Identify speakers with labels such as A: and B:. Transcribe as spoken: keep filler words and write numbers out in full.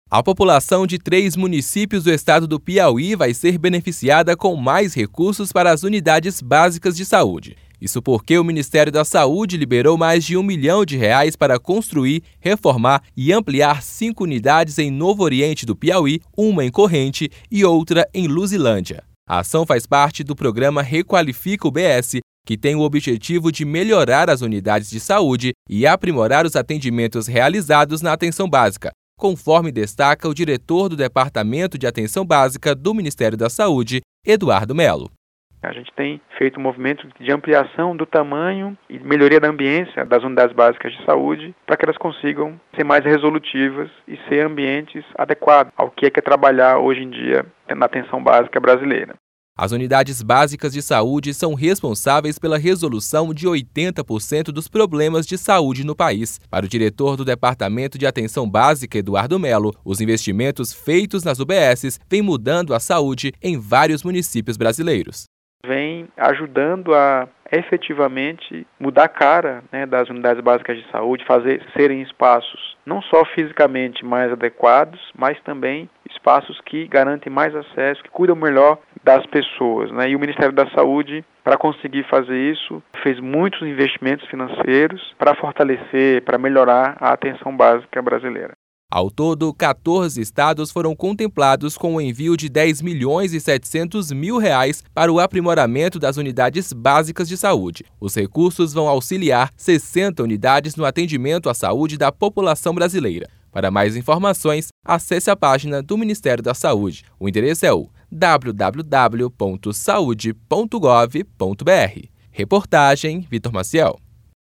A: A população de três municípios do estado do Piauí vai ser beneficiada com mais recursos para as unidades básicas de saúde. Isso porque o Ministério da Saúde liberou mais de um milhão de reais para construir, reformar e ampliar cinco unidades em Novo Oriente do Piauí, uma em Corrente e outra em Luzilândia. A ação faz parte do programa Requalifica U B S, que tem o objetivo de melhorar as unidades de saúde e aprimorar os atendimentos realizados na atenção básica, conforme destaca o diretor do Departamento de Atenção Básica do Ministério da Saúde, Eduardo Melo.
B: A gente tem feito um movimento de ampliação do tamanho e melhoria da ambiência das unidades básicas de saúde para que elas consigam ser mais resolutivas e ser ambientes adequados ao que é, que é trabalhar hoje em dia na atenção básica brasileira.
A: As unidades básicas de saúde são responsáveis pela resolução de oitenta por cento dos problemas de saúde no país. Para o diretor do Departamento de Atenção Básica, Eduardo Melo, os investimentos feitos nas U B Ss vêm mudando a saúde em vários municípios brasileiros.
B: Vem ajudando a efetivamente mudar a cara, né, das unidades básicas de saúde, fazer serem espaços não só fisicamente mais adequados, mas também espaços que garantem mais acesso, que cuidam melhor das pessoas, né? E o Ministério da Saúde, para conseguir fazer isso, fez muitos investimentos financeiros para fortalecer, para melhorar a atenção básica brasileira.
A: Ao todo, quatorze estados foram contemplados com o envio de dez milhões e setecentos mil reais para o aprimoramento das unidades básicas de saúde. Os recursos vão auxiliar sessenta unidades no atendimento à saúde da população brasileira. Para mais informações, acesse a página do Ministério da Saúde. O endereço é o w w w ponto saude ponto gov ponto b r. Reportagem Vitor Maciel.